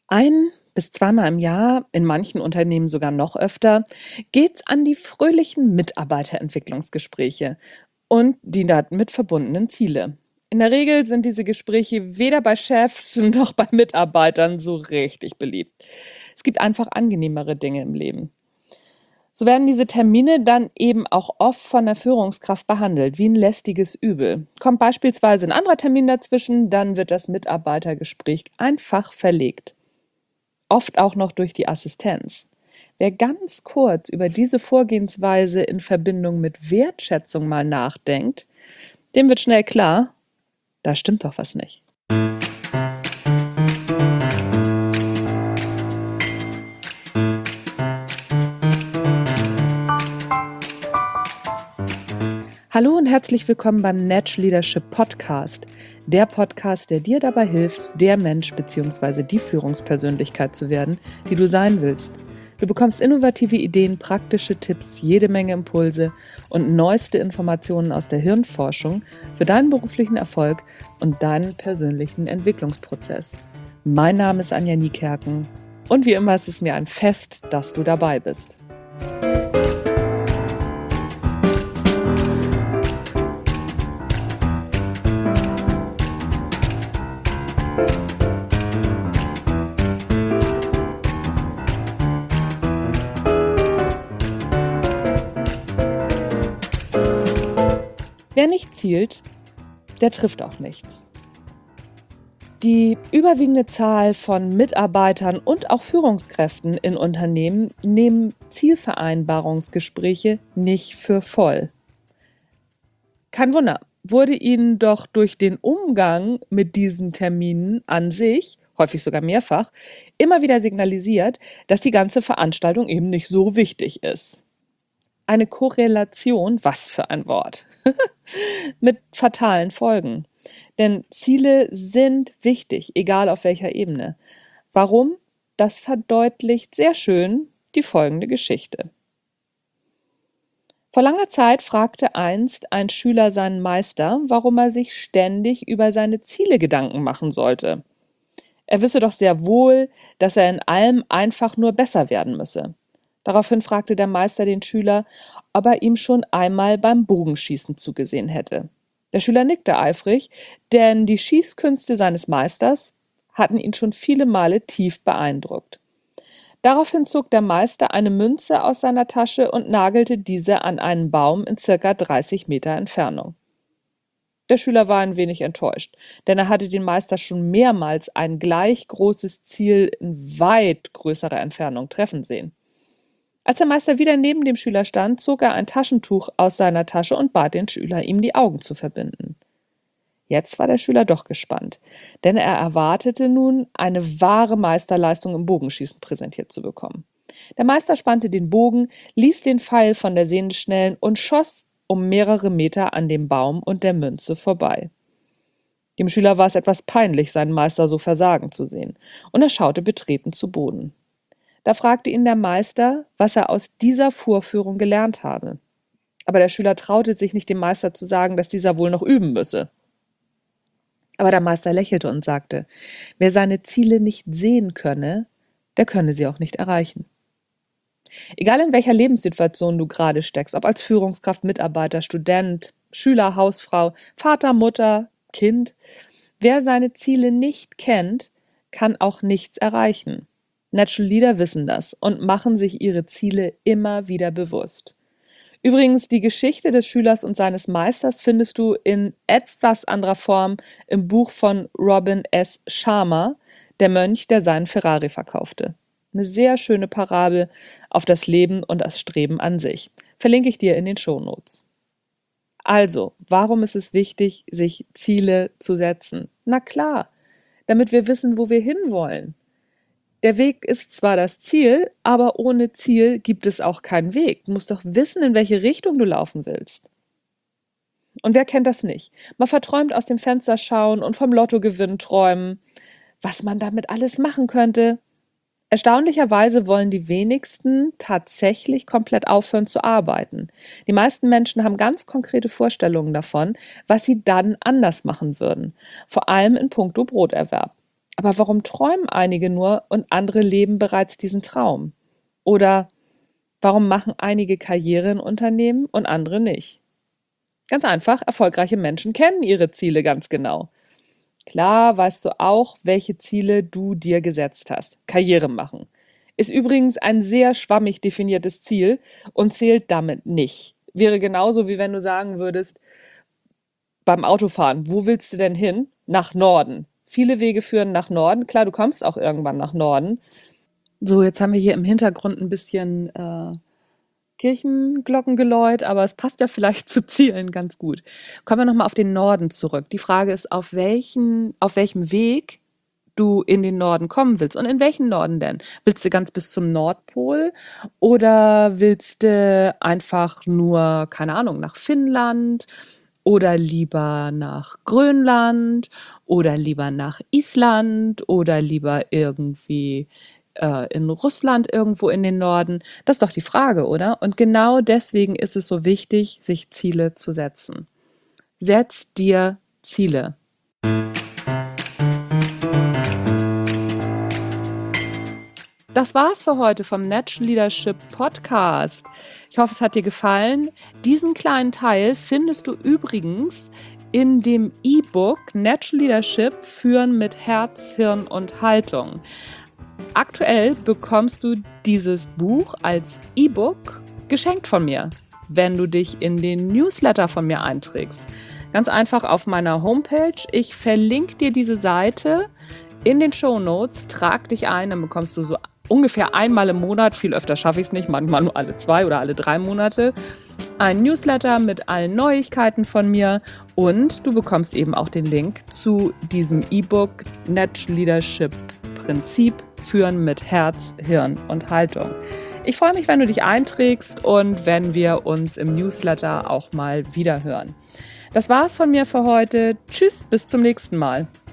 Ein bis zweimal im Jahr, in manchen Unternehmen sogar noch öfter, geht's an die fröhlichen Mitarbeiterentwicklungsgespräche und die damit verbundenen Ziele. In der Regel sind diese Gespräche weder bei Chefs noch bei Mitarbeitern so richtig beliebt. Es gibt einfach angenehmere Dinge im Leben. So werden diese Termine dann eben auch oft von der Führungskraft behandelt, wie ein lästiges Übel. Kommt beispielsweise ein anderer Termin dazwischen, dann wird das Mitarbeitergespräch einfach verlegt. Oft auch noch durch die Assistenz. Wer ganz kurz über diese Vorgehensweise in Verbindung mit Wertschätzung mal nachdenkt, dem wird schnell klar, da stimmt doch was nicht. Hallo und herzlich willkommen beim Natch Leadership Podcast. Der Podcast, der dir dabei hilft, der Mensch bzw. die Führungspersönlichkeit zu werden, die du sein willst. Du bekommst innovative Ideen, praktische Tipps, jede Menge Impulse und neueste Informationen aus der Hirnforschung für deinen beruflichen Erfolg und deinen persönlichen Entwicklungsprozess. Mein Name ist Anja Niekerken und wie immer ist es mir ein Fest, dass du dabei bist. Wer nicht zielt, der trifft auch nichts. Die überwiegende Zahl von Mitarbeitern und auch Führungskräften in Unternehmen nehmen Zielvereinbarungsgespräche nicht für voll. Kein Wunder, wurde ihnen doch durch den Umgang mit diesen Terminen an sich, häufig sogar mehrfach, immer wieder signalisiert, dass die ganze Veranstaltung eben nicht so wichtig ist. Eine Korrelation, was für ein Wort, mit fatalen Folgen. Denn Ziele sind wichtig, egal auf welcher Ebene. Warum? Das verdeutlicht sehr schön die folgende Geschichte. Vor langer Zeit fragte einst ein Schüler seinen Meister, warum er sich ständig über seine Ziele Gedanken machen sollte. Er wisse doch sehr wohl, dass er in allem einfach nur besser werden müsse. Daraufhin fragte der Meister den Schüler, ob er ihm schon einmal beim Bogenschießen zugesehen hätte. Der Schüler nickte eifrig, denn die Schießkünste seines Meisters hatten ihn schon viele Male tief beeindruckt. Daraufhin zog der Meister eine Münze aus seiner Tasche und nagelte diese an einen Baum in circa 30 Meter Entfernung. Der Schüler war ein wenig enttäuscht, denn er hatte den Meister schon mehrmals ein gleich großes Ziel in weit größerer Entfernung treffen sehen. Als der Meister wieder neben dem Schüler stand, zog er ein Taschentuch aus seiner Tasche und bat den Schüler, ihm die Augen zu verbinden. Jetzt war der Schüler doch gespannt, denn er erwartete nun, eine wahre Meisterleistung im Bogenschießen präsentiert zu bekommen. Der Meister spannte den Bogen, ließ den Pfeil von der Sehne schnellen und schoss um mehrere Meter an dem Baum und der Münze vorbei. Dem Schüler war es etwas peinlich, seinen Meister so versagen zu sehen, und er schaute betreten zu Boden. Da fragte ihn der Meister, was er aus dieser Vorführung gelernt habe. Aber der Schüler traute sich nicht, dem Meister zu sagen, dass dieser wohl noch üben müsse. Aber der Meister lächelte und sagte, wer seine Ziele nicht sehen könne, der könne sie auch nicht erreichen. Egal in welcher Lebenssituation du gerade steckst, ob als Führungskraft, Mitarbeiter, Student, Schüler, Hausfrau, Vater, Mutter, Kind, wer seine Ziele nicht kennt, kann auch nichts erreichen. Natural Leader wissen das und machen sich ihre Ziele immer wieder bewusst. Übrigens, die Geschichte des Schülers und seines Meisters findest du in etwas anderer Form im Buch von Robin S. Sharma, Der Mönch, der seinen Ferrari verkaufte. Eine sehr schöne Parabel auf das Leben und das Streben an sich. Verlinke ich dir in den Shownotes. Also, warum ist es wichtig, sich Ziele zu setzen? Na klar, damit wir wissen, wo wir hinwollen. Der Weg ist zwar das Ziel, aber ohne Ziel gibt es auch keinen Weg. Du musst doch wissen, in welche Richtung du laufen willst. Und wer kennt das nicht? Man verträumt aus dem Fenster schauen und vom Lottogewinn träumen, was man damit alles machen könnte. Erstaunlicherweise wollen die wenigsten tatsächlich komplett aufhören zu arbeiten. Die meisten Menschen haben ganz konkrete Vorstellungen davon, was sie dann anders machen würden, vor allem in puncto Broterwerb. Aber warum träumen einige nur und andere leben bereits diesen Traum? Oder warum machen einige Karriere in Unternehmen und andere nicht? Ganz einfach, erfolgreiche Menschen kennen ihre Ziele ganz genau. Klar weißt du auch, welche Ziele du dir gesetzt hast. Karriere machen. Ist übrigens ein sehr schwammig definiertes Ziel und zählt damit nicht. Wäre genauso, wie wenn du sagen würdest, beim Autofahren, wo willst du denn hin? Nach Norden. Viele Wege führen nach Norden. Klar, du kommst auch irgendwann nach Norden. So, jetzt haben wir hier im Hintergrund ein bisschen Kirchenglockengeläut, aber es passt ja vielleicht zu Zielen ganz gut. Kommen wir nochmal auf den Norden zurück. Die Frage ist, auf welchem Weg du in den Norden kommen willst. Und in welchen Norden denn? Willst du ganz bis zum Nordpol oder willst du einfach nur, keine Ahnung, nach Finnland oder lieber nach Grönland oder lieber nach Island oder lieber irgendwie in Russland irgendwo in den Norden? Das ist doch die Frage, oder? Und genau deswegen ist es so wichtig, sich Ziele zu setzen. Setz dir Ziele. Das war's für heute vom Natural Leadership Podcast. Ich hoffe, es hat dir gefallen. Diesen kleinen Teil findest du übrigens in dem E-Book Natural Leadership Führen mit Herz, Hirn und Haltung. Aktuell bekommst du dieses Buch als E-Book geschenkt von mir, wenn du dich in den Newsletter von mir einträgst. Ganz einfach auf meiner Homepage. Ich verlinke dir diese Seite in den Shownotes. Trag dich ein, dann bekommst du so ungefähr einmal im Monat, viel öfter schaffe ich es nicht, manchmal nur alle 2 oder alle 3 Monate, ein Newsletter mit allen Neuigkeiten von mir und du bekommst eben auch den Link zu diesem E-Book Natural Leadership Prinzip Führen mit Herz, Hirn und Haltung. Ich freue mich, wenn du dich einträgst und wenn wir uns im Newsletter auch mal wieder hören. Das war's von mir für heute. Tschüss, bis zum nächsten Mal.